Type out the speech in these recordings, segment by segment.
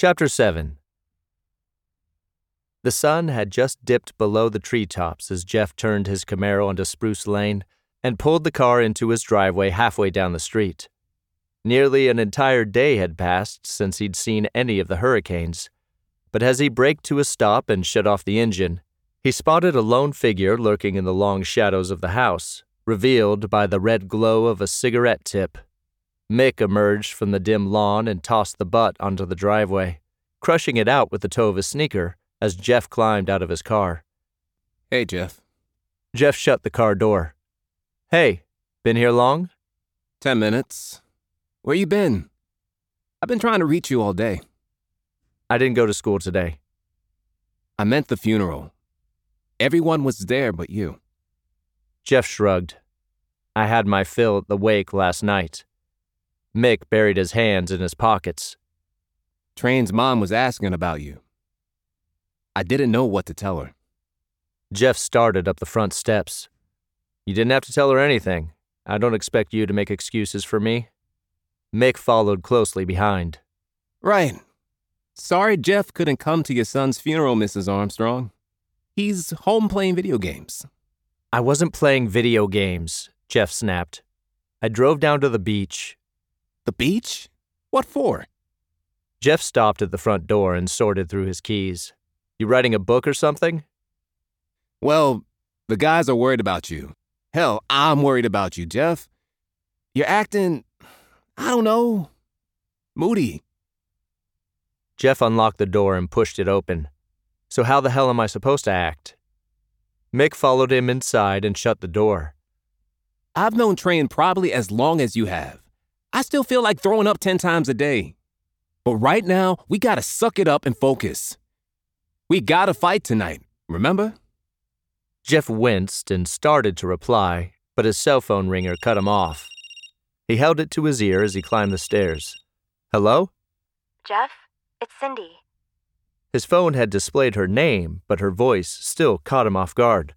Chapter 7. The sun had just dipped below the treetops as Jeff turned his Camaro onto Spruce Lane and pulled the car into his driveway halfway down the street. Nearly an entire day had passed since he'd seen any of the hurricanes, but as he braked to a stop and shut off the engine, he spotted a lone figure lurking in the long shadows of the house, revealed by the red glow of a cigarette tip. Mick emerged from the dim lawn and tossed the butt onto the driveway, crushing it out with the toe of his sneaker as Jeff climbed out of his car. Hey, Jeff. Jeff shut the car door. Hey, been here long? 10 minutes. Where you been? I've been trying to reach you all day. I didn't go to school today. I meant the funeral. Everyone was there but you. Jeff shrugged. I had my fill at the wake last night. Mick buried his hands in his pockets. Train's mom was asking about you. I didn't know what to tell her. Jeff started up the front steps. You didn't have to tell her anything. I don't expect you to make excuses for me. Mick followed closely behind. Right. Sorry Jeff couldn't come to your son's funeral, Mrs. Armstrong. He's home playing video games. I wasn't playing video games, Jeff snapped. I drove down to the beach. The beach? What for? Jeff stopped at the front door and sorted through his keys. You writing a book or something? Well, the guys are worried about you. Hell, I'm worried about you, Jeff. You're acting, I don't know, moody. Jeff unlocked the door and pushed it open. So how the hell am I supposed to act? Mick followed him inside and shut the door. I've known Train probably as long as you have. I still feel like throwing up 10 times a day. But right now, we gotta suck it up and focus. We gotta fight tonight, remember? Jeff winced and started to reply, but his cell phone ringer cut him off. He held it to his ear as he climbed the stairs. Hello? Jeff, it's Cindy. His phone had displayed her name, but her voice still caught him off guard.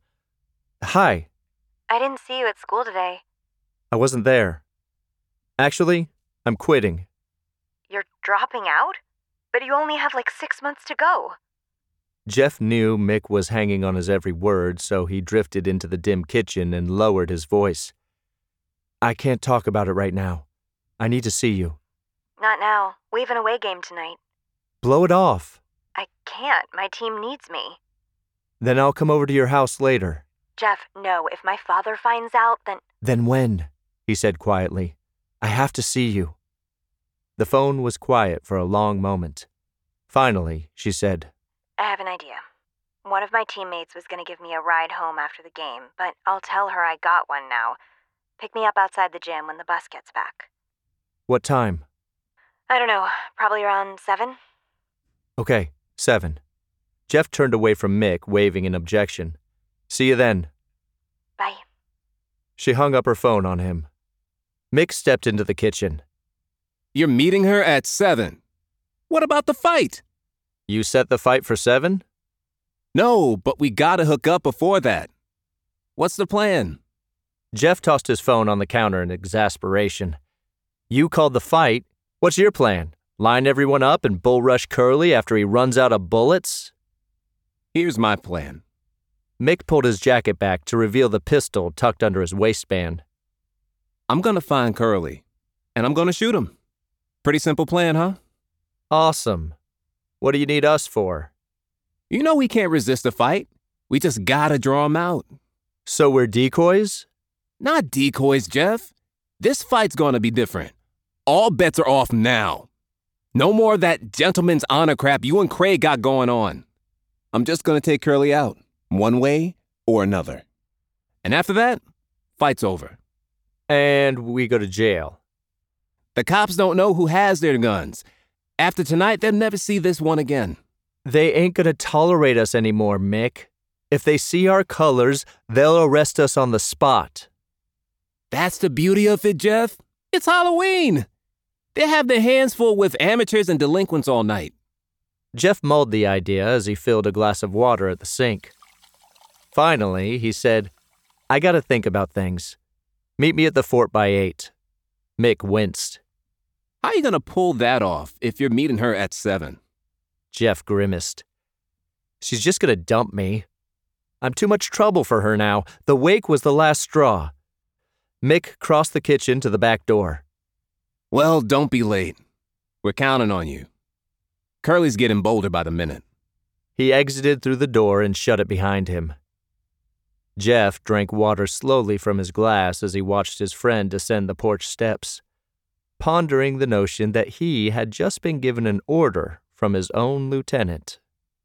Hi. I didn't see you at school today. I wasn't there. Actually, I'm quitting. You're dropping out? But you only have like 6 months to go. Jeff knew Mick was hanging on his every word, so he drifted into the dim kitchen and lowered his voice. I can't talk about it right now. I need to see you. Not now. We have an away game tonight. Blow it off. I can't. My team needs me. Then I'll come over to your house later. Jeff, no. If my father finds out, then... Then when? He said quietly. I have to see you. The phone was quiet for a long moment. Finally, she said, I have an idea. One of my teammates was going to give me a ride home after the game, but I'll tell her I got one now. Pick me up outside the gym when the bus gets back. What time? I don't know. Probably around 7? Okay, 7. Jeff turned away from Mick, waving an objection. See you then. Bye. She hung up her phone on him. Mick stepped into the kitchen. You're meeting her at 7. What about the fight? You set the fight for 7? No, but we gotta hook up before that. What's the plan? Jeff tossed his phone on the counter in exasperation. You called the fight. What's your plan? Line everyone up and bull rush Curly after he runs out of bullets? Here's my plan. Mick pulled his jacket back to reveal the pistol tucked under his waistband. I'm gonna find Curly, and I'm gonna shoot him. Pretty simple plan, huh? Awesome. What do you need us for? You know we can't resist a fight. We just gotta draw him out. So we're decoys? Not decoys, Jeff. This fight's gonna be different. All bets are off now. No more of that gentleman's honor crap you and Craig got going on. I'm just gonna take Curly out, one way or another. And after that, fight's over. And we go to jail. The cops don't know who has their guns. After tonight, they'll never see this one again. They ain't gonna tolerate us anymore, Mick. If they see our colors, they'll arrest us on the spot. That's the beauty of it, Jeff. It's Halloween. They have their hands full with amateurs and delinquents all night. Jeff mulled the idea as he filled a glass of water at the sink. Finally, he said, I gotta think about things. Meet me at the fort by 8. Mick winced. How are you gonna pull that off if you're meeting her at 7? Jeff grimaced. She's just gonna dump me. I'm too much trouble for her now. The wake was the last straw. Mick crossed the kitchen to the back door. Well, don't be late. We're counting on you. Curly's getting bolder by the minute. He exited through the door and shut it behind him. Jeff drank water slowly from his glass as he watched his friend descend the porch steps, pondering the notion that he had just been given an order from his own lieutenant.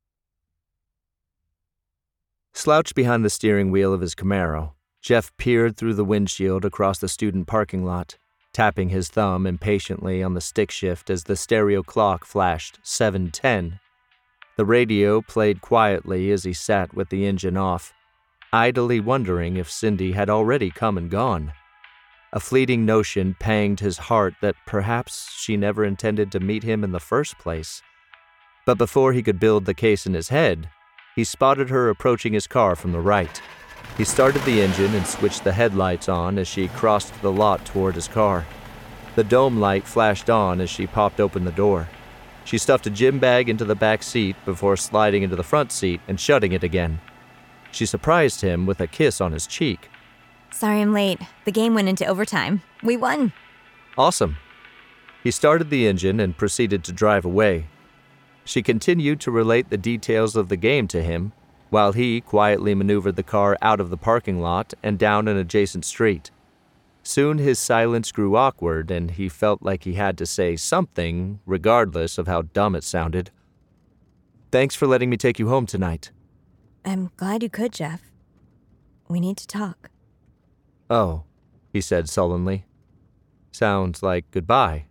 Slouched behind the steering wheel of his Camaro, Jeff peered through the windshield across the student parking lot, tapping his thumb impatiently on the stick shift as the stereo clock flashed 7:10. The radio played quietly as he sat with the engine off, idly wondering if Cindy had already come and gone. A fleeting notion panged his heart that perhaps she never intended to meet him in the first place. But before he could build the case in his head, he spotted her approaching his car from the right. He started the engine and switched the headlights on as she crossed the lot toward his car. The dome light flashed on as she popped open the door. She stuffed a gym bag into the back seat before sliding into the front seat and shutting it again. She surprised him with a kiss on his cheek. Sorry I'm late. The game went into overtime. We won. Awesome. He started the engine and proceeded to drive away. She continued to relate the details of the game to him, while he quietly maneuvered the car out of the parking lot and down an adjacent street. Soon his silence grew awkward, and he felt like he had to say something, regardless of how dumb it sounded. Thanks for letting me take you home tonight. I'm glad you could, Jeff. We need to talk. Oh, he said sullenly. Sounds like goodbye.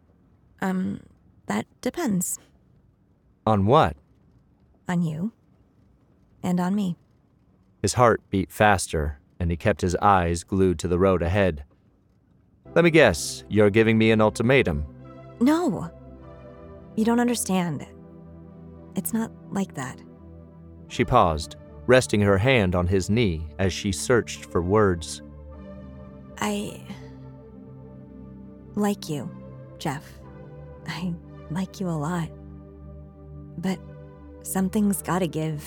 That depends. On what? On you. And on me. His heart beat faster, and he kept his eyes glued to the road ahead. Let me guess, you're giving me an ultimatum. No. You don't understand. It's not like that. She paused, resting her hand on his knee as she searched for words. I like you, Jeff. I like you a lot. But something's gotta give.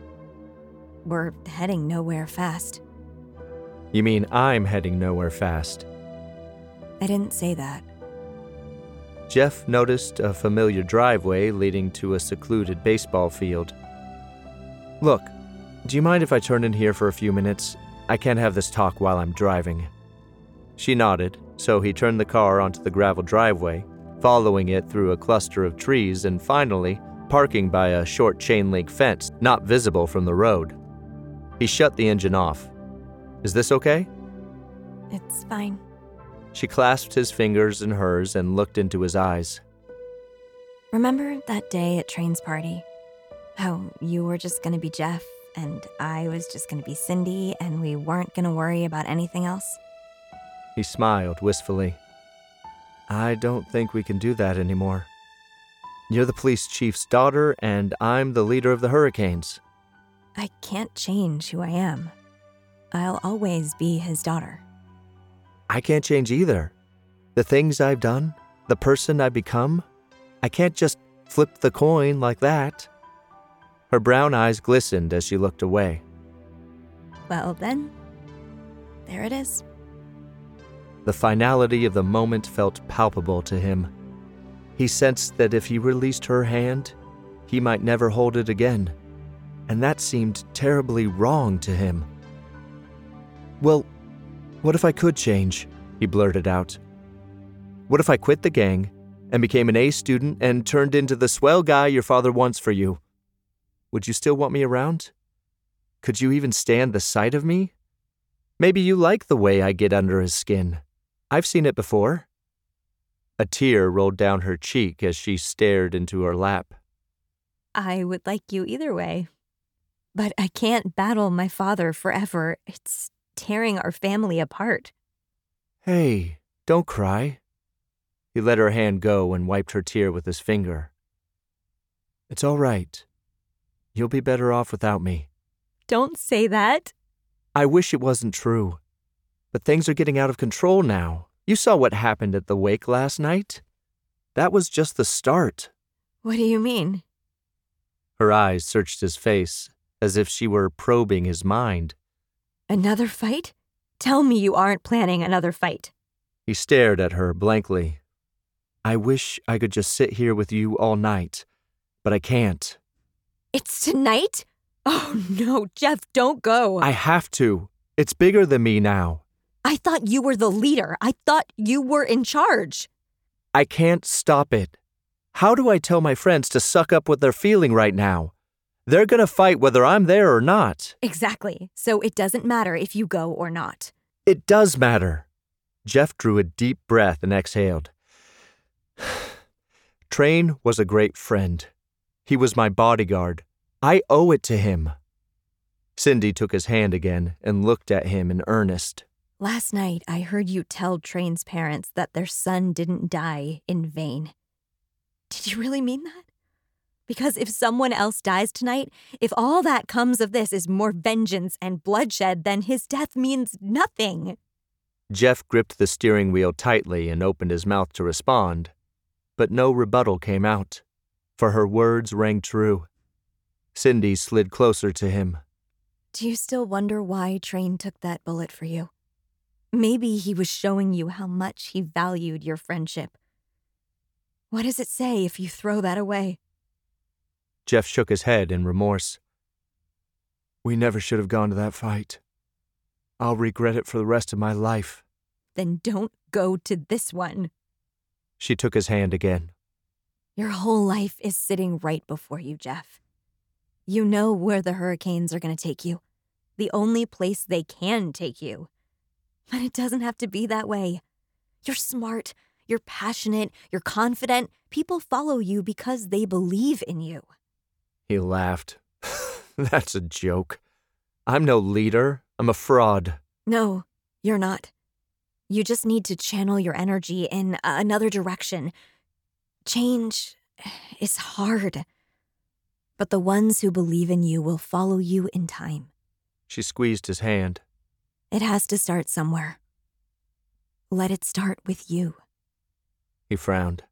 We're heading nowhere fast. You mean I'm heading nowhere fast? I didn't say that. Jeff noticed a familiar driveway leading to a secluded baseball field. Look, do you mind if I turn in here for a few minutes? I can't have this talk while I'm driving. She nodded, so he turned the car onto the gravel driveway, following it through a cluster of trees and finally parking by a short chain-link fence not visible from the road. He shut the engine off. Is this okay? It's fine. She clasped his fingers in hers and looked into his eyes. Remember that day at Train's party? How you were just gonna be Jeff, and I was just gonna be Cindy, and we weren't gonna worry about anything else? He smiled wistfully. I don't think we can do that anymore. You're the police chief's daughter, and I'm the leader of the Hurricanes. I can't change who I am. I'll always be his daughter. I can't change either. The things I've done, the person I've become, I can't just flip the coin like that. Her brown eyes glistened as she looked away. Well then, there it is. The finality of the moment felt palpable to him. He sensed that if he released her hand, he might never hold it again, and that seemed terribly wrong to him. Well, what if I could change? He blurted out. What if I quit the gang and became an A student and turned into the swell guy your father wants for you? Would you still want me around? Could you even stand the sight of me? Maybe you like the way I get under his skin. I've seen it before. A tear rolled down her cheek as she stared into her lap. I would like you either way. But I can't battle my father forever. It's tearing our family apart. Hey, don't cry. He let her hand go and wiped her tear with his finger. It's all right. You'll be better off without me. Don't say that. I wish it wasn't true. But things are getting out of control now. You saw what happened at the wake last night. That was just the start. What do you mean? Her eyes searched his face, as if she were probing his mind. Another fight? Tell me you aren't planning another fight. He stared at her blankly. I wish I could just sit here with you all night, but I can't. It's tonight? Oh no, Jeff, don't go. I have to. It's bigger than me now. I thought you were the leader. I thought you were in charge. I can't stop it. How do I tell my friends to suck up what they're feeling right now? They're gonna fight whether I'm there or not. Exactly. So it doesn't matter if you go or not. It does matter. Jeff drew a deep breath and exhaled. Train was a great friend. He was my bodyguard. I owe it to him. Cindy took his hand again and looked at him in earnest. Last night, I heard you tell Train's parents that their son didn't die in vain. Did you really mean that? Because if someone else dies tonight, if all that comes of this is more vengeance and bloodshed, then his death means nothing. Jeff gripped the steering wheel tightly and opened his mouth to respond, but no rebuttal came out, for her words rang true. Cindy slid closer to him. Do you still wonder why Train took that bullet for you? Maybe he was showing you how much he valued your friendship. What does it say if you throw that away? Jeff shook his head in remorse. We never should have gone to that fight. I'll regret it for the rest of my life. Then don't go to this one. She took his hand again. Your whole life is sitting right before you, Jeff. You know where the hurricanes are going to take you. The only place they can take you. But it doesn't have to be that way. You're smart, you're passionate, you're confident. People follow you because they believe in you. He laughed. That's a joke. I'm no leader. I'm a fraud. No, you're not. You just need to channel your energy in another direction. Change is hard. But the ones who believe in you will follow you in time. She squeezed his hand. It has to start somewhere. Let it start with you. He frowned.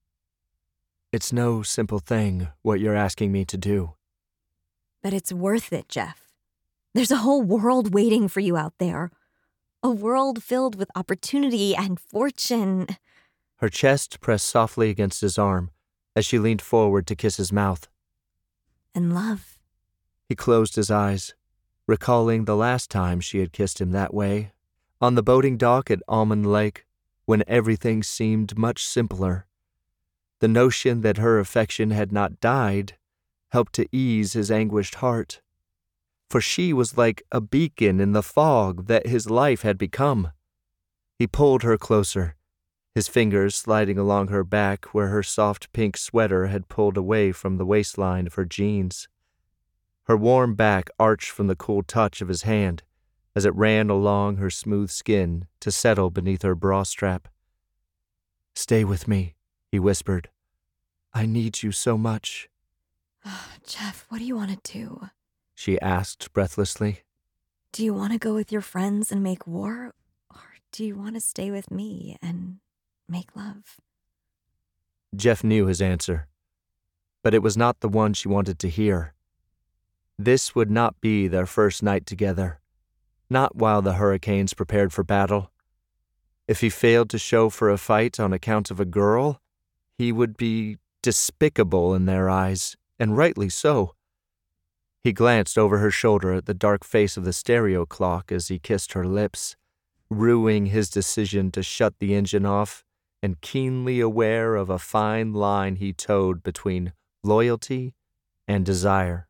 It's no simple thing, what you're asking me to do. But it's worth it, Jeff. There's a whole world waiting for you out there. A world filled with opportunity and fortune. Her chest pressed softly against his arm as she leaned forward to kiss his mouth. And love. He closed his eyes, recalling the last time she had kissed him that way, on the boating dock at Almond Lake, when everything seemed much simpler. The notion that her affection had not died helped to ease his anguished heart, for she was like a beacon in the fog that his life had become. He pulled her closer, his fingers sliding along her back where her soft pink sweater had pulled away from the waistline of her jeans. Her warm back arched from the cool touch of his hand as it ran along her smooth skin to settle beneath her bra strap. Stay with me, he whispered. I need you so much. Jeff, what do you want to do? She asked breathlessly. Do you want to go with your friends and make war? Or do you want to stay with me and make love? Jeff knew his answer, but it was not the one she wanted to hear. This would not be their first night together, not while the hurricanes prepared for battle. If he failed to show for a fight on account of a girl, he would be despicable in their eyes, and rightly so. He glanced over her shoulder at the dark face of the stereo clock as he kissed her lips, rueing his decision to shut the engine off and keenly aware of a fine line he towed between loyalty and desire.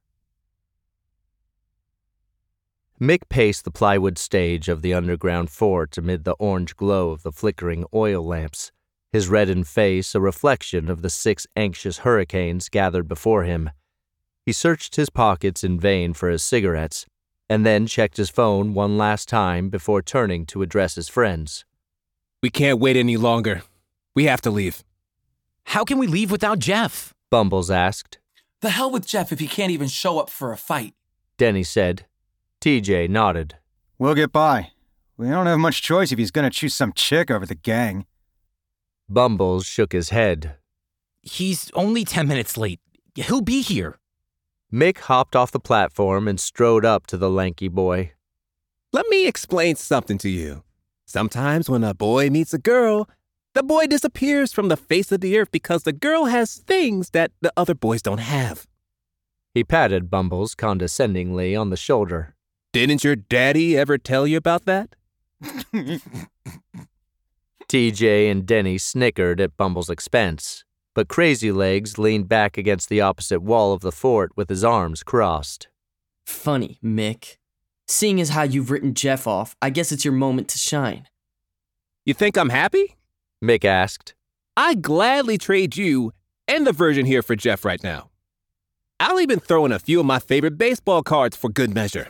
Mick paced the plywood stage of the underground fort amid the orange glow of the flickering oil lamps, his reddened face a reflection of the 6 anxious hurricanes gathered before him. He searched his pockets in vain for his cigarettes, and then checked his phone one last time before turning to address his friends. We can't wait any longer. We have to leave. How can we leave without Jeff? Bumbles asked. The hell with Jeff if he can't even show up for a fight. Denny said. TJ nodded. We'll get by. We don't have much choice if he's gonna choose some chick over the gang. Bumbles shook his head. He's only 10 minutes late. He'll be here. Mick hopped off the platform and strode up to the lanky boy. Let me explain something to you. Sometimes when a boy meets a girl, the boy disappears from the face of the earth because the girl has things that the other boys don't have. He patted Bumbles condescendingly on the shoulder. Didn't your daddy ever tell you about that? TJ and Denny snickered at Bumbles' expense, but Crazy Legs leaned back against the opposite wall of the fort with his arms crossed. Funny, Mick. Seeing as how you've written Jeff off, I guess it's your moment to shine. You think I'm happy? Mick asked. I'd gladly trade you and the version here for Jeff right now. I'll even throw in a few of my favorite baseball cards for good measure.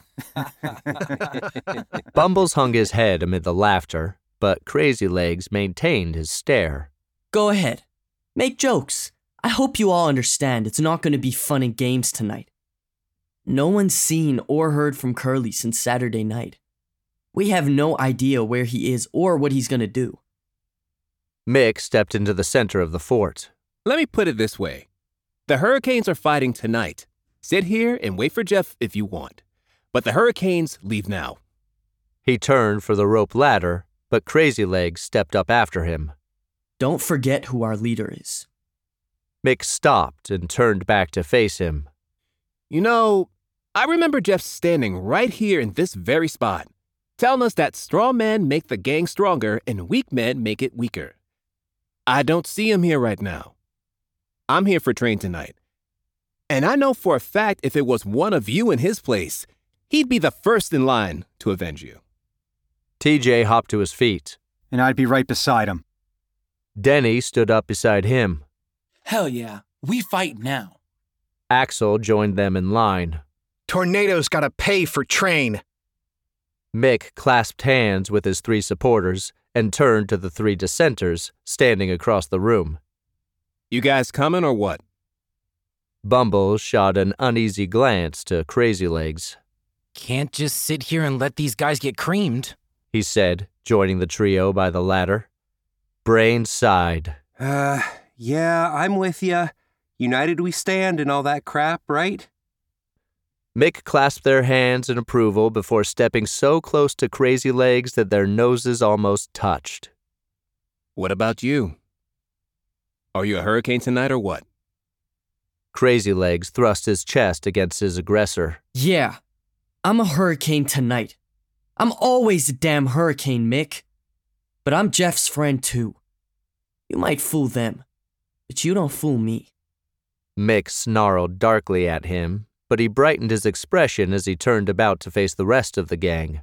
Bumbles hung his head amid the laughter, but Crazy Legs maintained his stare. Go ahead. Make jokes. I hope you all understand it's not going to be fun and games tonight. No one's seen or heard from Curly since Saturday night. We have no idea where he is or what he's going to do. Mick stepped into the center of the fort. Let me put it this way. The Hurricanes are fighting tonight. Sit here and wait for Jeff if you want. But the Hurricanes leave now. He turned for the rope ladder, but Crazy Legs stepped up after him. Don't forget who our leader is. Mick stopped and turned back to face him. You know, I remember Jeff standing right here in this very spot, telling us that strong men make the gang stronger and weak men make it weaker. I don't see him here right now. I'm here for Train tonight. And I know for a fact if it was one of you in his place, he'd be the first in line to avenge you. TJ hopped to his feet. And I'd be right beside him. Denny stood up beside him. Hell yeah, we fight now. Axel joined them in line. Tornado's gotta pay for Train. Mick clasped hands with his 3 supporters and turned to the 3 dissenters standing across the room. You guys coming or what? Bumbles shot an uneasy glance to Crazy Legs. Can't just sit here and let these guys get creamed, he said, joining the trio by the ladder. Brain sighed. Yeah, I'm with ya. United we stand and all that crap, right? Mick clasped their hands in approval before stepping so close to Crazy Legs that their noses almost touched. What about you? Are you a Hurricane tonight or what? Crazy Legs thrust his chest against his aggressor. Yeah, I'm a Hurricane tonight. I'm always a damn Hurricane, Mick. But I'm Jeff's friend too. You might fool them, but you don't fool me. Mick snarled darkly at him, but he brightened his expression as he turned about to face the rest of the gang.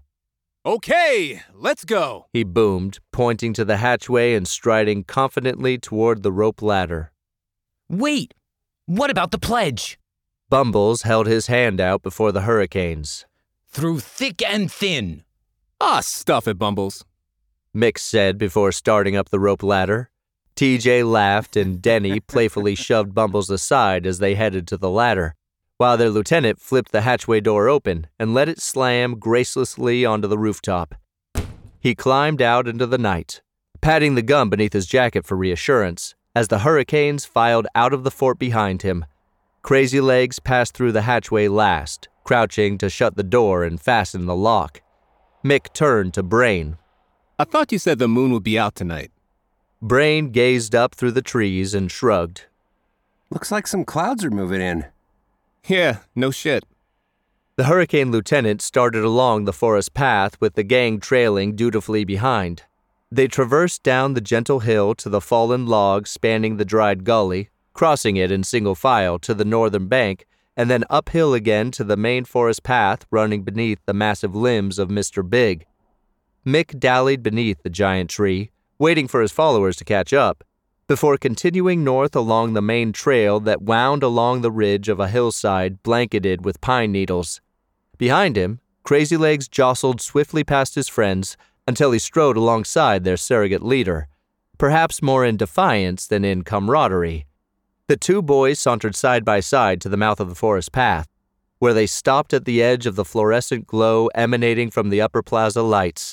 Okay, let's go, he boomed, pointing to the hatchway and striding confidently toward the rope ladder. Wait! What about the pledge? Bumbles held his hand out before the Hurricanes. Through thick and thin. Stuff it, Bumbles, Mick said before starting up the rope ladder. TJ laughed and Denny playfully shoved Bumbles aside as they headed to the ladder, while their lieutenant flipped the hatchway door open and let it slam gracelessly onto the rooftop. He climbed out into the night, patting the gun beneath his jacket for reassurance, as the Hurricanes filed out of the fort behind him. Crazy Legs passed through the hatchway last, crouching to shut the door and fasten the lock. Mick turned to Brain. I thought you said the moon would be out tonight. Brain gazed up through the trees and shrugged. Looks like some clouds are moving in. Yeah, no shit. The Hurricane lieutenant started along the forest path with the gang trailing dutifully behind. They traversed down the gentle hill to the fallen log spanning the dried gully, crossing it in single file to the northern bank, and then uphill again to the main forest path running beneath the massive limbs of Mr. Big. Mick dallied beneath the giant tree, waiting for his followers to catch up, before continuing north along the main trail that wound along the ridge of a hillside blanketed with pine needles. Behind him, Crazy Legs jostled swiftly past his friends until he strode alongside their surrogate leader, perhaps more in defiance than in camaraderie. The 2 boys sauntered side by side to the mouth of the forest path, where they stopped at the edge of the fluorescent glow emanating from the upper plaza lights.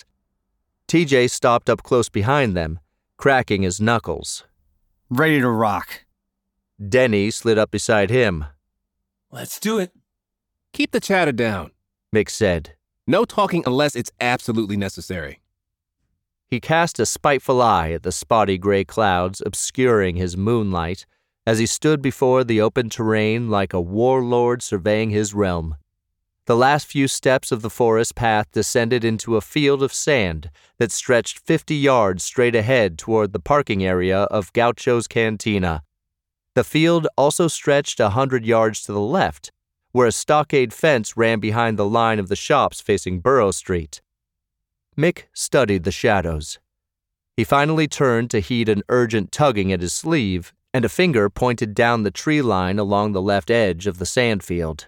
TJ stopped up close behind them, cracking his knuckles. Ready to rock. Denny slid up beside him. Let's do it. Keep the chatter down, Mick said. No talking unless it's absolutely necessary. He cast a spiteful eye at the spotty gray clouds obscuring his moonlight as he stood before the open terrain like a warlord surveying his realm. The last few steps of the forest path descended into a field of sand that stretched 50 yards straight ahead toward the parking area of Gaucho's Cantina. The field also stretched 100 yards to the left, where a stockade fence ran behind the line of the shops facing Burrow Street. Mick studied the shadows. He finally turned to heed an urgent tugging at his sleeve, and a finger pointed down the tree line along the left edge of the sandfield.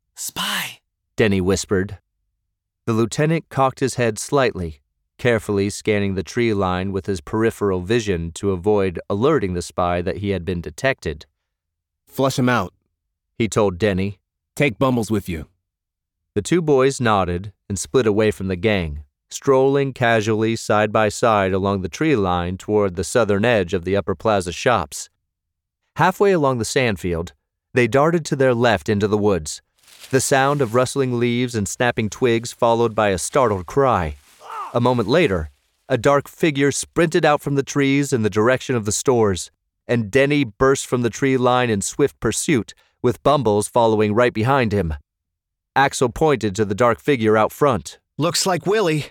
Spy! Denny whispered. The lieutenant cocked his head slightly, carefully scanning the tree line with his peripheral vision to avoid alerting the spy that he had been detected. Flush him out, he told Denny. Take Bumbles with you. The two boys nodded and split away from the gang, strolling casually side by side along the tree line toward the southern edge of the Upper Plaza shops. Halfway along the sandfield, they darted to their left into the woods, the sound of rustling leaves and snapping twigs followed by a startled cry. A moment later, a dark figure sprinted out from the trees in the direction of the stores, and Denny burst from the tree line in swift pursuit, with Bumbles following right behind him. Axel pointed to the dark figure out front. Looks like Willie.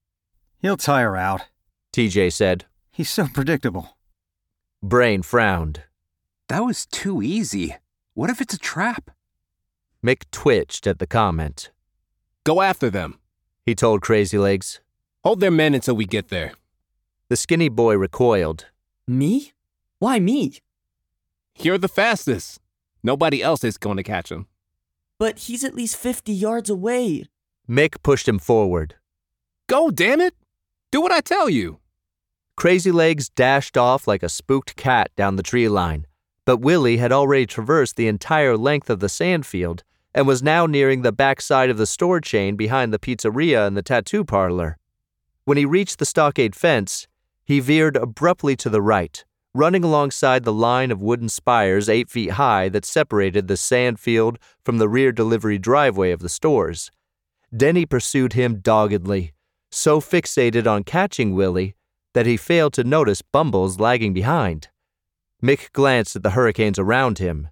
He'll tire out, TJ said. He's so predictable. Brain frowned. That was too easy. What if it's a trap? Mick twitched at the comment. Go after them, he told Crazy Legs. Hold their men until we get there. The skinny boy recoiled. Me? Why me? You're the fastest. Nobody else is going to catch him. But he's at least 50 yards away. Mick pushed him forward. Go, damn it! Do what I tell you. Crazy Legs dashed off like a spooked cat down the tree line, but Willie had already traversed the entire length of the sandfield and was now nearing the backside of the store chain behind the pizzeria and the tattoo parlor. When he reached the stockade fence, he veered abruptly to the right, running alongside the line of wooden spires 8 feet high that separated the sand field from the rear delivery driveway of the stores. Denny pursued him doggedly, so fixated on catching Willie that he failed to notice Bumbles lagging behind. Mick glanced at the hurricanes around him,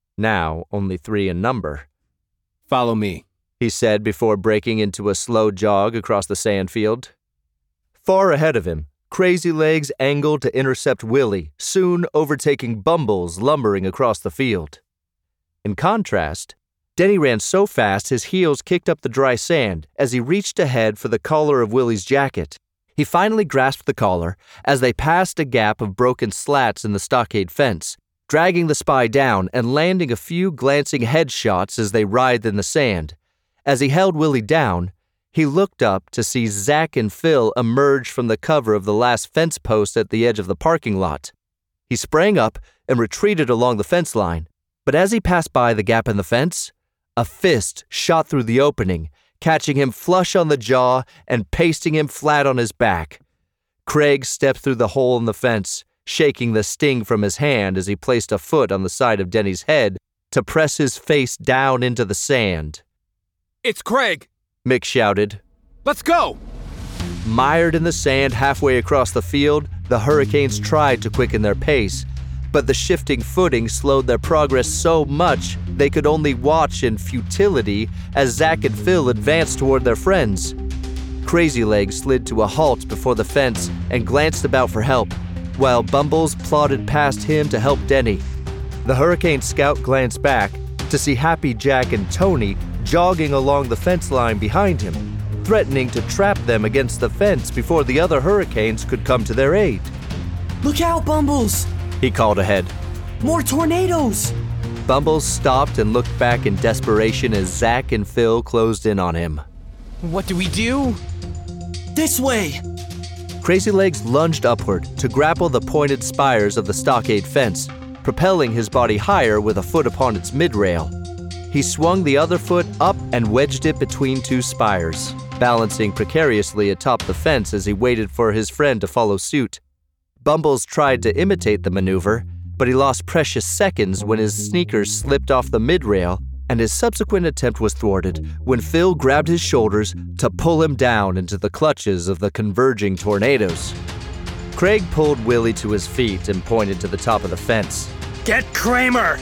now only 3 in number. Follow me, he said before breaking into a slow jog across the sand field. Far ahead of him, Crazy Legs angled to intercept Willie, soon overtaking Bumbles lumbering across the field. In contrast, Denny ran so fast his heels kicked up the dry sand as he reached ahead for the collar of Willie's jacket. He finally grasped the collar as they passed a gap of broken slats in the stockade fence, dragging the spy down and landing a few glancing headshots as they writhed in the sand. As he held Willie down, he looked up to see Zach and Phil emerge from the cover of the last fence post at the edge of the parking lot. He sprang up and retreated along the fence line, but as he passed by the gap in the fence, a fist shot through the opening, catching him flush on the jaw and pasting him flat on his back. Craig stepped through the hole in the fence, shaking the sting from his hand as he placed a foot on the side of Denny's head to press his face down into the sand. It's Craig, Mick shouted. Let's go! Mired in the sand halfway across the field, the Hurricanes tried to quicken their pace, but the shifting footing slowed their progress so much they could only watch in futility as Zach and Phil advanced toward their friends. Crazy Legs slid to a halt before the fence and glanced about for help, while Bumbles plodded past him to help Denny. The Hurricane scout glanced back to see Happy Jack and Tony jogging along the fence line behind him, threatening to trap them against the fence before the other Hurricanes could come to their aid. Look out, Bumbles! He called ahead. More tornadoes! Bumbles stopped and looked back in desperation as Zach and Phil closed in on him. What do we do? This way! Crazy Legs lunged upward to grapple the pointed spires of the stockade fence, propelling his body higher with a foot upon its mid-rail. He swung the other foot up and wedged it between 2 spires, balancing precariously atop the fence as he waited for his friend to follow suit. Bumbles tried to imitate the maneuver, but he lost precious seconds when his sneakers slipped off the mid-rail and his subsequent attempt was thwarted when Phil grabbed his shoulders to pull him down into the clutches of the converging tornadoes. Craig pulled Willie to his feet and pointed to the top of the fence. Get Kramer!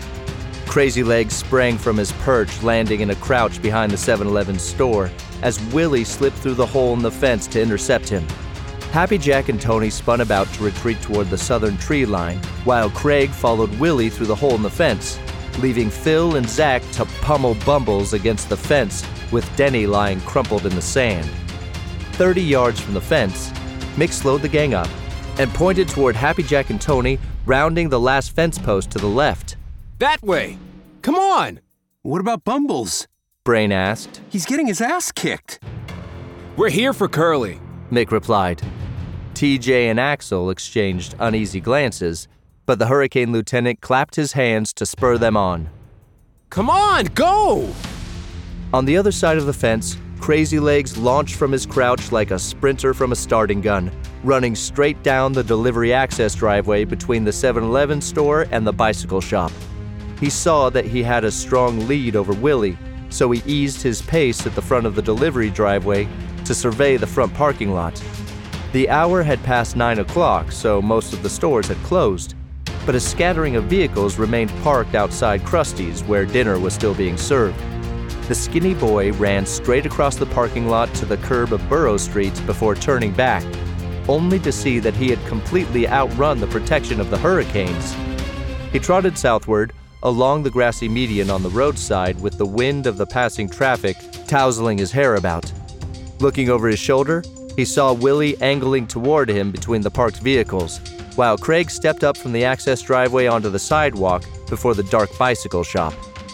Crazy Legs sprang from his perch, landing in a crouch behind the 7-Eleven store as Willie slipped through the hole in the fence to intercept him. Happy Jack and Tony spun about to retreat toward the southern tree line, while Craig followed Willie through the hole in the fence, leaving Phil and Zach to pummel Bumbles against the fence, with Denny lying crumpled in the sand. 30 yards from the fence, Mick slowed the gang up and pointed toward Happy Jack and Tony, rounding the last fence post to the left. That way! Come on! What about Bumbles? Brain asked. He's getting his ass kicked. We're here for Curly, Mick replied. TJ and Axel exchanged uneasy glances, but the Hurricane Lieutenant clapped his hands to spur them on. Come on, go! On the other side of the fence, Crazy Legs launched from his crouch like a sprinter from a starting gun, running straight down the delivery access driveway between the 7-Eleven store and the bicycle shop. He saw that he had a strong lead over Willie, so he eased his pace at the front of the delivery driveway to survey the front parking lot. The hour had passed 9 o'clock, so most of the stores had closed, but a scattering of vehicles remained parked outside Krusty's, where dinner was still being served. The skinny boy ran straight across the parking lot to the curb of Burrow Street before turning back, only to see that he had completely outrun the protection of the Hurricanes. He trotted southward, along the grassy median on the roadside with the wind of the passing traffic tousling his hair about. Looking over his shoulder, he saw Willie angling toward him between the parked vehicles, while Craig stepped up from the access driveway onto the sidewalk before the dark bicycle shop.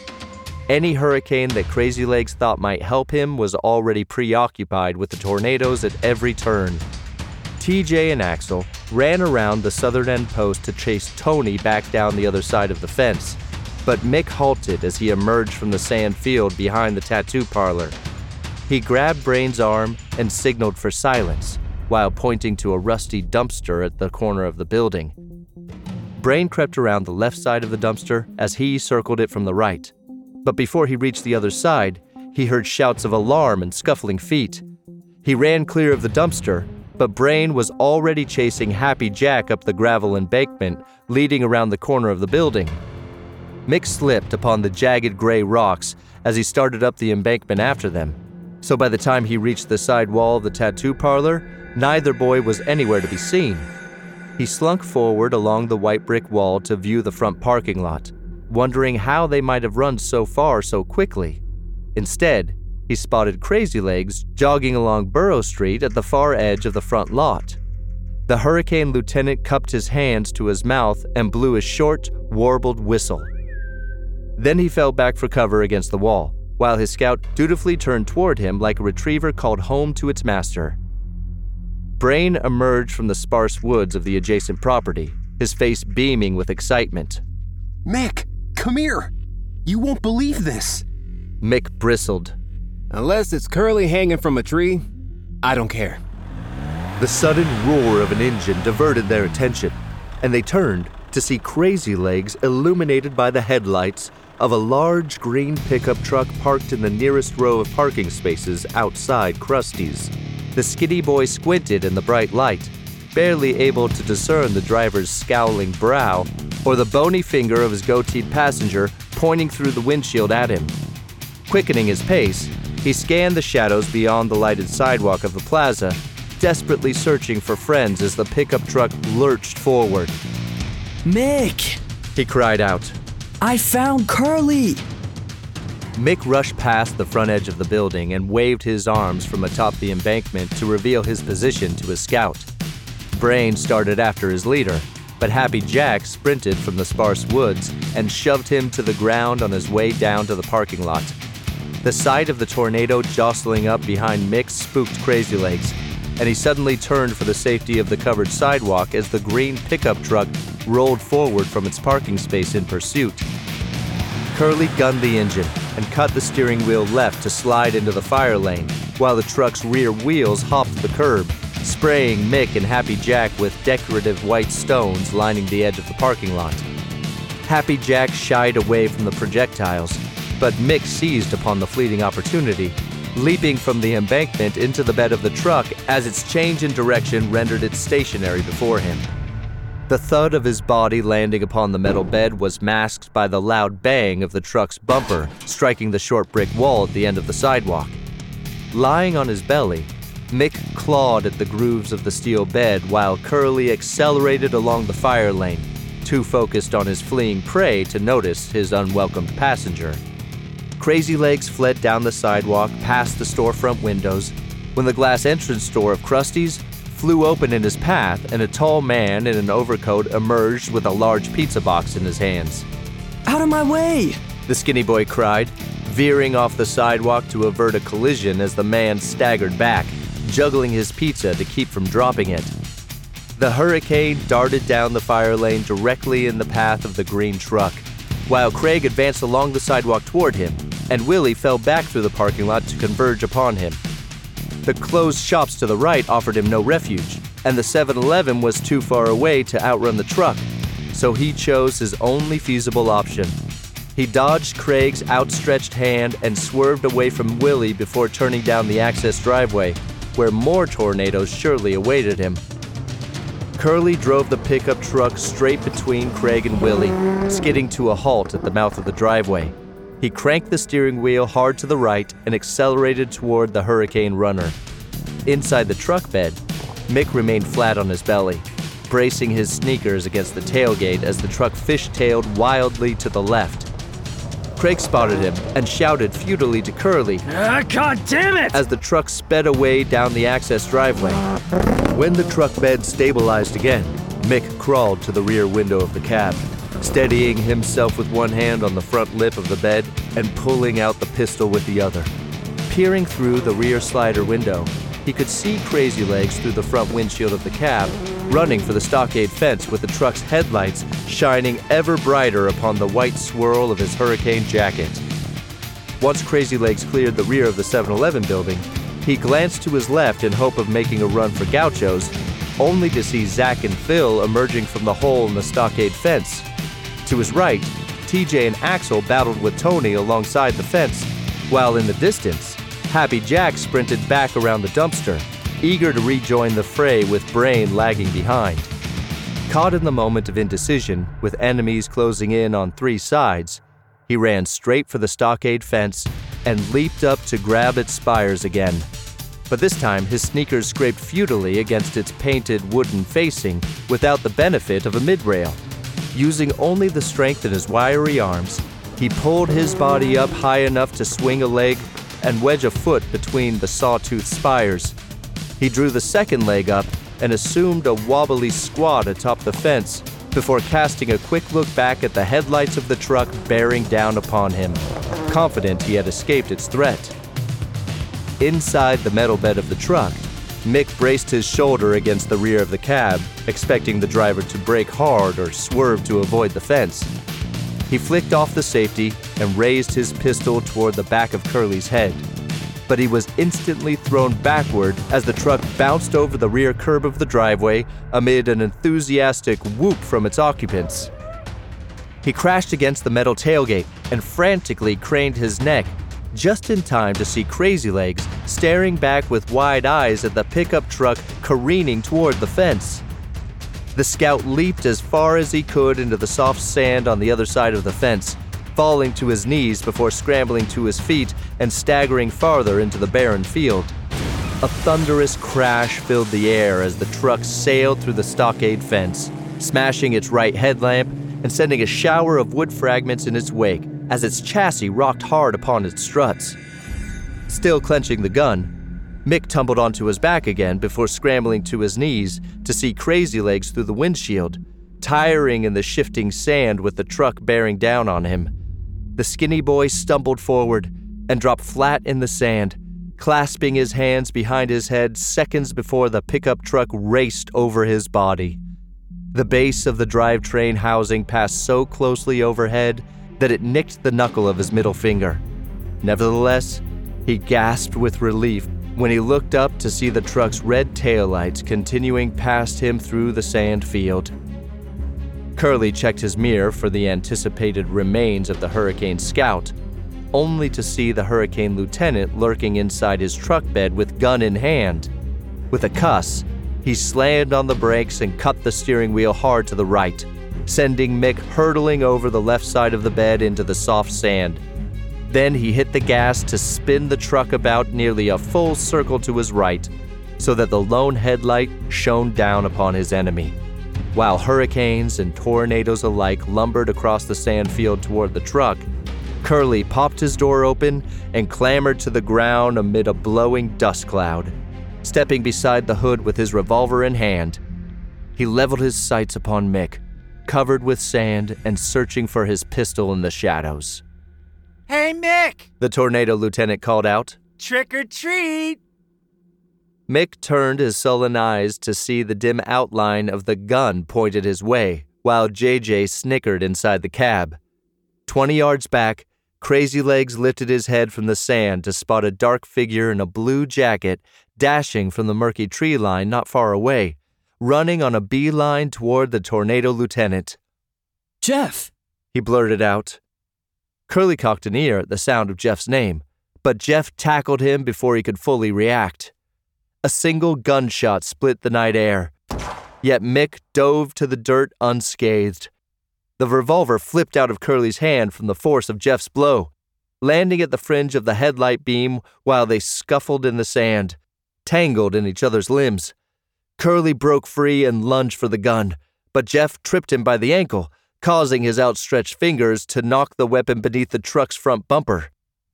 Any hurricane that Crazy Legs thought might help him was already preoccupied with the tornadoes at every turn. TJ and Axel ran around the southern end post to chase Tony back down the other side of the fence, but Mick halted as he emerged from the sand field behind the tattoo parlor. He grabbed Brain's arm and signaled for silence, while pointing to a rusty dumpster at the corner of the building. Brain crept around the left side of the dumpster as he circled it from the right. But before he reached the other side, he heard shouts of alarm and scuffling feet. He ran clear of the dumpster, but Brain was already chasing Happy Jack up the gravel embankment leading around the corner of the building. Mick slipped upon the jagged gray rocks as he started up the embankment after them, so by the time he reached the side wall of the tattoo parlor, neither boy was anywhere to be seen. He slunk forward along the white brick wall to view the front parking lot, wondering how they might have run so far so quickly. Instead, he spotted Crazy Legs jogging along Burrow Street at the far edge of the front lot. The Hurricane Lieutenant cupped his hands to his mouth and blew a short, warbled whistle. Then he fell back for cover against the wall, while his scout dutifully turned toward him like a retriever called home to its master. Brain emerged from the sparse woods of the adjacent property, his face beaming with excitement. Mick, come here! You won't believe this! Mick bristled. Unless it's Curly hanging from a tree, I don't care. The sudden roar of an engine diverted their attention, and they turned to see Crazy Legs illuminated by the headlights of a large green pickup truck parked in the nearest row of parking spaces outside Krusty's. The skinny boy squinted in the bright light, barely able to discern the driver's scowling brow or the bony finger of his goateed passenger pointing through the windshield at him. Quickening his pace, he scanned the shadows beyond the lighted sidewalk of the plaza, desperately searching for friends as the pickup truck lurched forward. Mick! He cried out. I found Curly! Mick rushed past the front edge of the building and waved his arms from atop the embankment to reveal his position to his scout. Brain started after his leader, but Happy Jack sprinted from the sparse woods and shoved him to the ground on his way down to the parking lot. The sight of the tornado jostling up behind Mick spooked Crazy Legs, and he suddenly turned for the safety of the covered sidewalk as the green pickup truck rolled forward from its parking space in pursuit. Curly gunned the engine and cut the steering wheel left to slide into the fire lane, while the truck's rear wheels hopped the curb, spraying Mick and Happy Jack with decorative white stones lining the edge of the parking lot. Happy Jack shied away from the projectiles, but Mick seized upon the fleeting opportunity, leaping from the embankment into the bed of the truck as its change in direction rendered it stationary before him. The thud of his body landing upon the metal bed was masked by the loud bang of the truck's bumper striking the short brick wall at the end of the sidewalk. Lying on his belly, Mick clawed at the grooves of the steel bed while Curly accelerated along the fire lane, too focused on his fleeing prey to notice his unwelcomed passenger. Crazy Legs fled down the sidewalk past the storefront windows when the glass entrance door of Krusty's flew open in his path and a tall man in an overcoat emerged with a large pizza box in his hands. Out of my way! The skinny boy cried, veering off the sidewalk to avert a collision as the man staggered back, juggling his pizza to keep from dropping it. The Hurricane darted down the fire lane directly in the path of the green truck, while Craig advanced along the sidewalk toward him, and Willie fell back through the parking lot to converge upon him. The closed shops to the right offered him no refuge, and the 7-Eleven was too far away to outrun the truck, so he chose his only feasible option. He dodged Craig's outstretched hand and swerved away from Willie before turning down the access driveway, where more tornadoes surely awaited him. Curly drove the pickup truck straight between Craig and Willie, skidding to a halt at the mouth of the driveway. He cranked the steering wheel hard to the right and accelerated toward the Hurricane runner. Inside the truck bed, Mick remained flat on his belly, bracing his sneakers against the tailgate as the truck fishtailed wildly to the left. Craig spotted him and shouted futilely to Curly, God damn it! as the truck sped away down the access driveway. When the truck bed stabilized again, Mick crawled to the rear window of the cab, steadying himself with one hand on the front lip of the bed and pulling out the pistol with the other. Peering through the rear slider window, he could see Crazy Legs through the front windshield of the cab, running for the stockade fence with the truck's headlights shining ever brighter upon the white swirl of his Hurricane jacket. Once Crazy Legs cleared the rear of the 7-Eleven building, he glanced to his left in hope of making a run for Gaucho's, only to see Zach and Phil emerging from the hole in the stockade fence. To his right, TJ and Axel battled with Tony alongside the fence, while in the distance, Happy Jack sprinted back around the dumpster, eager to rejoin the fray with Brain lagging behind. Caught in the moment of indecision, with enemies closing in on three sides, he ran straight for the stockade fence and leaped up to grab its spires again. But this time, his sneakers scraped futilely against its painted wooden facing without the benefit of a midrail. Using only the strength in his wiry arms, he pulled his body up high enough to swing a leg and wedge a foot between the sawtooth spires. He drew the second leg up and assumed a wobbly squat atop the fence before casting a quick look back at the headlights of the truck bearing down upon him, confident he had escaped its threat. Inside the metal bed of the truck, Mick braced his shoulder against the rear of the cab, expecting the driver to brake hard or swerve to avoid the fence. He flicked off the safety and raised his pistol toward the back of Curly's head, but he was instantly thrown backward as the truck bounced over the rear curb of the driveway amid an enthusiastic whoop from its occupants. He crashed against the metal tailgate and frantically craned his neck, just in time to see Crazy Legs staring back with wide eyes at the pickup truck careening toward the fence. The scout leaped as far as he could into the soft sand on the other side of the fence, falling to his knees before scrambling to his feet and staggering farther into the barren field. A thunderous crash filled the air as the truck sailed through the stockade fence, smashing its right headlamp and sending a shower of wood fragments in its wake as its chassis rocked hard upon its struts. Still clenching the gun, Mick tumbled onto his back again before scrambling to his knees to see Crazy Legs through the windshield, tiring in the shifting sand with the truck bearing down on him. The skinny boy stumbled forward and dropped flat in the sand, clasping his hands behind his head seconds before the pickup truck raced over his body. The base of the drivetrain housing passed so closely overhead that it nicked the knuckle of his middle finger. Nevertheless, he gasped with relief when he looked up to see the truck's red taillights continuing past him through the sand field. Curly checked his mirror for the anticipated remains of the Hurricane Scout, only to see the Hurricane Lieutenant lurking inside his truck bed with gun in hand. With a cuss, he slammed on the brakes and cut the steering wheel hard to the right, sending Mick hurtling over the left side of the bed into the soft sand. Then he hit the gas to spin the truck about nearly a full circle to his right, so that the lone headlight shone down upon his enemy. While hurricanes and tornadoes alike lumbered across the sand field toward the truck, Curly popped his door open and clambered to the ground amid a blowing dust cloud. Stepping beside the hood with his revolver in hand, he leveled his sights upon Mick, covered with sand and searching for his pistol in the shadows. "Hey, Mick!" the Tornado Lieutenant called out. "Trick or treat!" Mick turned his sullen eyes to see the dim outline of the gun pointed his way, while JJ snickered inside the cab. 20 yards back, Crazy Legs lifted his head from the sand to spot a dark figure in a blue jacket dashing from the murky tree line not far away, running on a beeline toward the Tornado Lieutenant. "Jeff!" he blurted out. Curly cocked an ear at the sound of Jeff's name, but Jeff tackled him before he could fully react. A single gunshot split the night air, yet Mick dove to the dirt unscathed. The revolver flipped out of Curly's hand from the force of Jeff's blow, landing at the fringe of the headlight beam while they scuffled in the sand, tangled in each other's limbs. Curly broke free and lunged for the gun, but Jeff tripped him by the ankle, causing his outstretched fingers to knock the weapon beneath the truck's front bumper.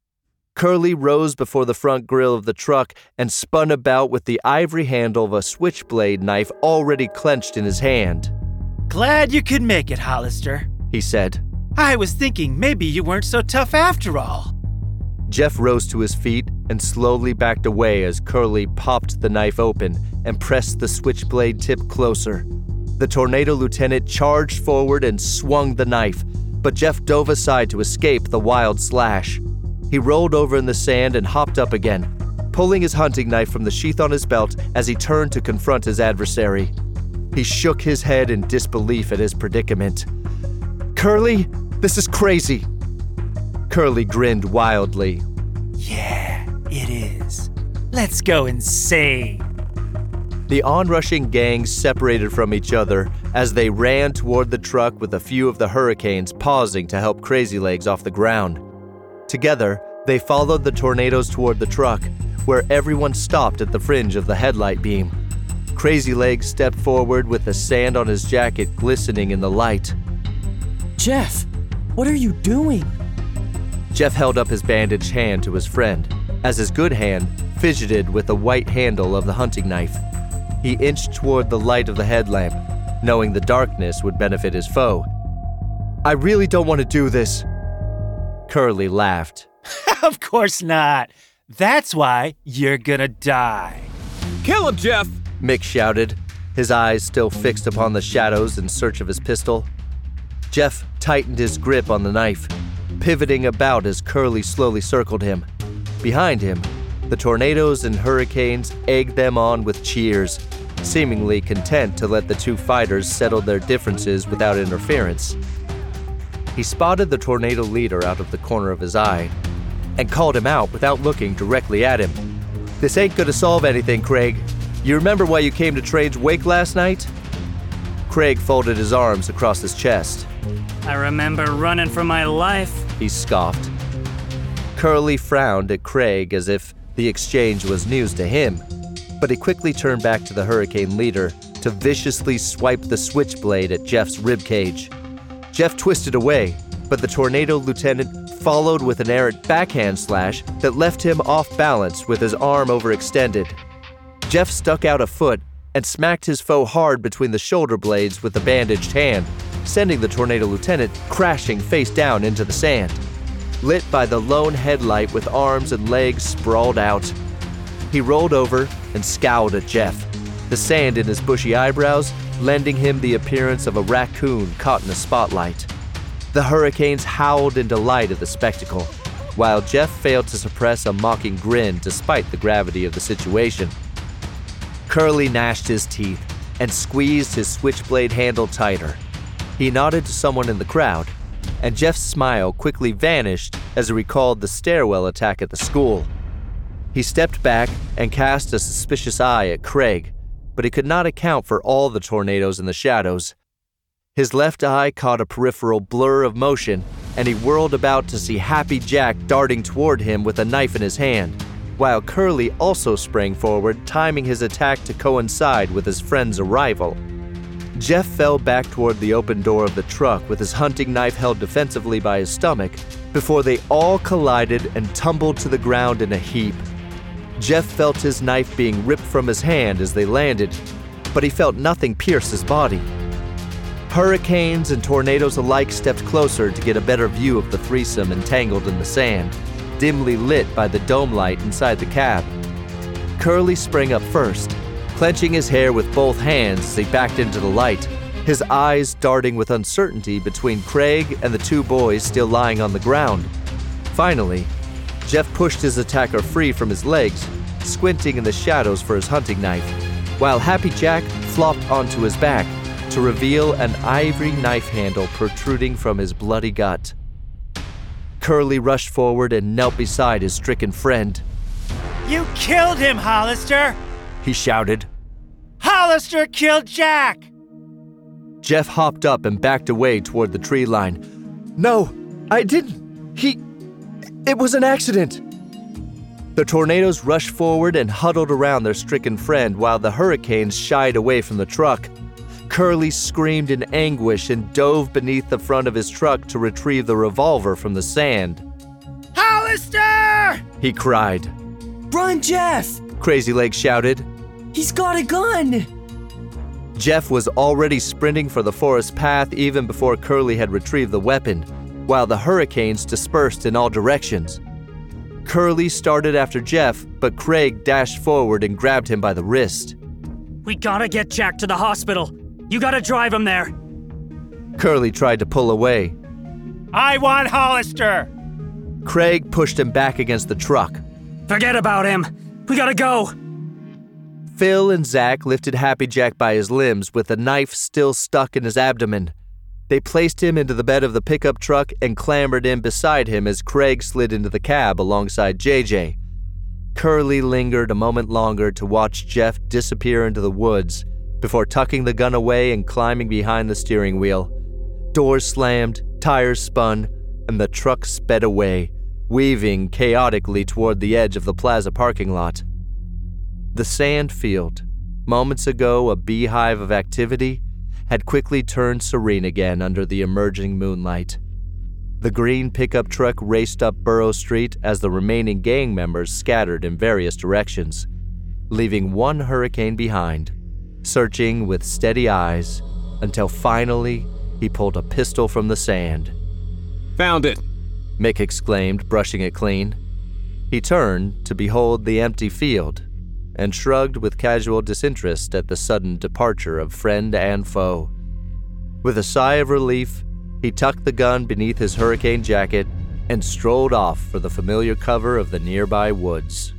Curly rose before the front grille of the truck and spun about with the ivory handle of a switchblade knife already clenched in his hand. "Glad you could make it, Hollister," he said. "I was thinking maybe you weren't so tough after all." Jeff rose to his feet and slowly backed away as Curly popped the knife open and pressed the switchblade tip closer. The Tornado Lieutenant charged forward and swung the knife, but Jeff dove aside to escape the wild slash. He rolled over in the sand and hopped up again, pulling his hunting knife from the sheath on his belt as he turned to confront his adversary. He shook his head in disbelief at his predicament. "Curly, this is crazy." Curly grinned wildly. "Yeah, it is. Let's go insane." The onrushing gangs separated from each other as they ran toward the truck with a few of the Hurricanes pausing to help Crazy Legs off the ground. Together, they followed the tornadoes toward the truck, where everyone stopped at the fringe of the headlight beam. Crazy Legs stepped forward with the sand on his jacket glistening in the light. "Jeff, what are you doing?" Jeff held up his bandaged hand to his friend, as his good hand fidgeted with the white handle of the hunting knife. He inched toward the light of the headlamp, knowing the darkness would benefit his foe. "I really don't want to do this." Curly laughed. "Of course not. That's why you're gonna die." Kill him, Jeff! Mick shouted, his eyes still fixed upon the shadows in search of his pistol. Jeff tightened his grip on the knife, pivoting about as Curly slowly circled him. Behind him, the tornadoes and hurricanes egged them on with cheers, seemingly content to let the two fighters settle their differences without interference. He spotted the tornado leader out of the corner of his eye and called him out without looking directly at him. "This ain't gonna solve anything, Craig. You remember why you came to Train's wake last night?" Craig folded his arms across his chest. "I remember running for my life," he scoffed. Curly frowned at Craig as if the exchange was news to him, but he quickly turned back to the Hurricane leader to viciously swipe the switchblade at Jeff's ribcage. Jeff twisted away, but the Tornado Lieutenant followed with an errant backhand slash that left him off balance with his arm overextended. Jeff stuck out a foot and smacked his foe hard between the shoulder blades with the bandaged hand, sending the Tornado Lieutenant crashing face down into the sand, lit by the lone headlight with arms and legs sprawled out. He rolled over and scowled at Jeff, the sand in his bushy eyebrows lending him the appearance of a raccoon caught in a spotlight. The Hurricanes howled in delight at the spectacle, while Jeff failed to suppress a mocking grin despite the gravity of the situation. Curly gnashed his teeth and squeezed his switchblade handle tighter. He nodded to someone in the crowd, and Jeff's smile quickly vanished as he recalled the stairwell attack at the school. He stepped back and cast a suspicious eye at Craig, but he could not account for all the tornadoes in the shadows. His left eye caught a peripheral blur of motion, and he whirled about to see Happy Jack darting toward him with a knife in his hand, while Curly also sprang forward, timing his attack to coincide with his friend's arrival. Jeff fell back toward the open door of the truck with his hunting knife held defensively by his stomach before they all collided and tumbled to the ground in a heap. Jeff felt his knife being ripped from his hand as they landed, but he felt nothing pierce his body. Hurricanes and tornadoes alike stepped closer to get a better view of the threesome entangled in the sand, dimly lit by the dome light inside the cab. Curly sprang up first, clenching his hair with both hands as he backed into the light, his eyes darting with uncertainty between Craig and the two boys still lying on the ground. Finally, Jeff pushed his attacker free from his legs, squinting in the shadows for his hunting knife, while Happy Jack flopped onto his back to reveal an ivory knife handle protruding from his bloody gut. Curly rushed forward and knelt beside his stricken friend. You killed him, Hollister! He shouted. Hollister killed Jack! Jeff hopped up and backed away toward the tree line. No, I didn't. It was an accident. The tornadoes rushed forward and huddled around their stricken friend while the hurricanes shied away from the truck. Curly screamed in anguish and dove beneath the front of his truck to retrieve the revolver from the sand. Hollister! He cried. Run, Jeff! Crazy Legs shouted. He's got a gun! Jeff was already sprinting for the forest path even before Curly had retrieved the weapon, while the hurricanes dispersed in all directions. Curly started after Jeff, but Craig dashed forward and grabbed him by the wrist. We gotta get Jack to the hospital. You gotta drive him there. Curly tried to pull away. I want Hollister! Craig pushed him back against the truck. Forget about him. We gotta go. Phil and Zach lifted Happy Jack by his limbs with the knife still stuck in his abdomen. They placed him into the bed of the pickup truck and clambered in beside him as Craig slid into the cab alongside JJ. Curly lingered a moment longer to watch Jeff disappear into the woods before tucking the gun away and climbing behind the steering wheel. Doors slammed, tires spun, and the truck sped away, weaving chaotically toward the edge of the plaza parking lot. The sand field, moments ago a beehive of activity, had quickly turned serene again under the emerging moonlight. The green pickup truck raced up Burrow Street as the remaining gang members scattered in various directions, leaving one hurricane behind, searching with steady eyes until finally he pulled a pistol from the sand. Found it, Mick exclaimed, brushing it clean. He turned to behold the empty field and shrugged with casual disinterest at the sudden departure of friend and foe. With a sigh of relief, he tucked the gun beneath his hurricane jacket and strolled off for the familiar cover of the nearby woods.